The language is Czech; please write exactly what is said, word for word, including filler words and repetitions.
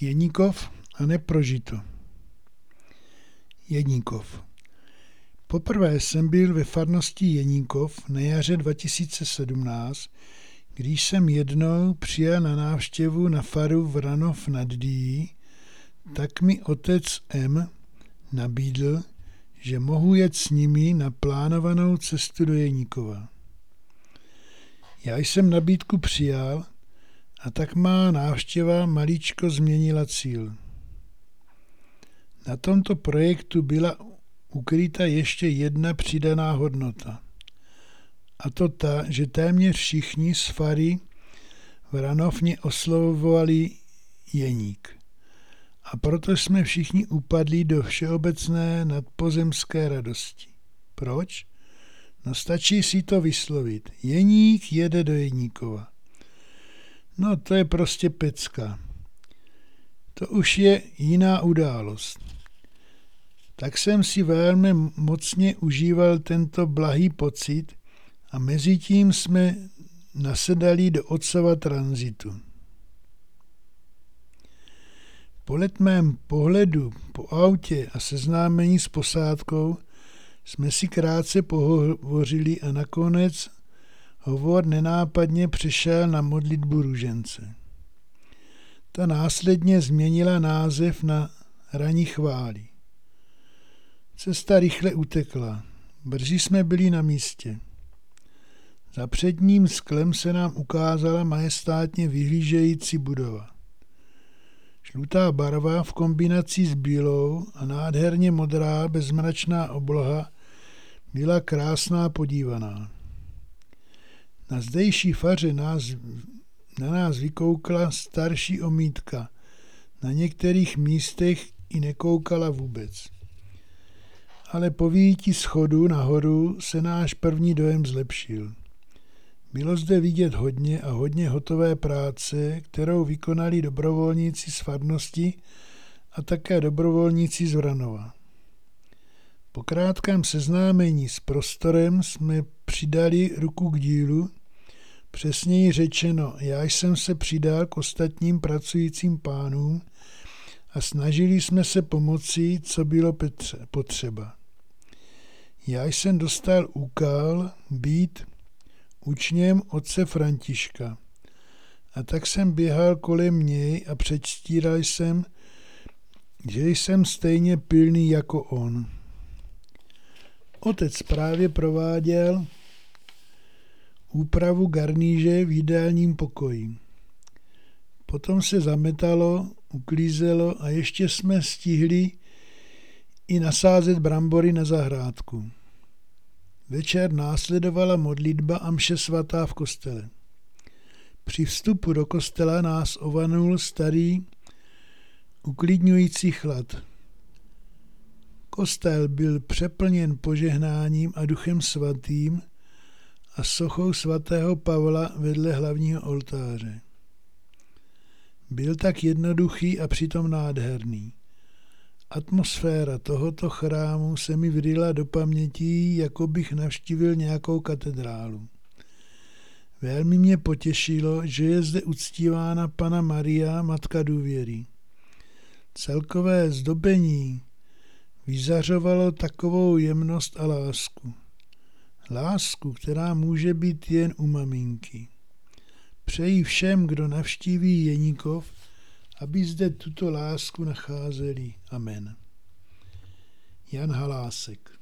Jeníkov a neprožito. Jeníkov. Poprvé jsem byl ve farnosti Jeníkov na jaře dva tisíce sedmnáct, když jsem jednou přijel na návštěvu na faru Vranov nad Dyjí, tak mi otec M. nabídl, že mohu jet s nimi na plánovanou cestu do Jeníkova. Já jsem nabídku přijal a tak má návštěva maličko změnila cíl. Na tomto projektu byla ukryta ještě jedna přidaná hodnota. A to ta, že téměř všichni z fary Vranov mě oslovovali Jeník. A proto jsme všichni upadli do všeobecné nadpozemské radosti. Proč? No stačí si to vyslovit. Jeník jede do Jeníkova. No to je prostě pecka. To už je jiná událost. Tak jsem si velmi mocně užíval tento blahý pocit a mezi tím jsme nasedali do otcova tranzitu. Po letmém pohledu po autě a seznámení s posádkou jsme si krátce pohovořili a nakonec hovor nenápadně přešel na modlitbu růžence. Ta následně změnila název na ranní chvály. Cesta rychle utekla. Brzy jsme byli na místě. Za předním sklem se nám ukázala majestátně vyhlížející budova. Žlutá barva v kombinaci s bílou a nádherně modrá bezmračná obloha byla krásná podívaná. Na zdejší faře nás, na nás vykoukla starší omítka. Na některých místech i nekoukala vůbec. Ale po výjití schodu nahoru se náš první dojem zlepšil. Bylo zde vidět hodně a hodně hotové práce, kterou vykonali dobrovolníci z farnosti a také dobrovolníci z Vranova. Po krátkém seznámení s prostorem jsme přidali ruku k dílu, přesněji řečeno, já jsem se přidal k ostatním pracujícím pánům a snažili jsme se pomoci, co bylo potřeba. Já jsem dostal úkol být učněm otce Františka a tak jsem běhal kolem něj a předstíral jsem, že jsem stejně pilný jako on. Otec právě prováděl úpravu garníže v jídelním pokoji. Potom se zametalo, uklízelo a ještě jsme stihli i nasázet brambory na zahrádku. Večer následovala modlitba a mše svatá v kostele. Při vstupu do kostela nás ovanul starý uklidňující chlad. Kostel byl přeplněn požehnáním a duchem svatým a sochou svatého Pavla vedle hlavního oltáře. Byl tak jednoduchý a přitom nádherný. Atmosféra tohoto chrámu se mi vryla do paměti, jako bych navštívil nějakou katedrálu. Velmi mě potěšilo, že je zde uctívána Panna Maria, Matka důvěry. Celkové zdobení vyzařovalo takovou jemnost a lásku. Lásku, která může být jen u maminky. Přeji všem, kdo navštíví Jeníkov, aby zde tuto lásku nacházeli. Amen. Jan Halásek.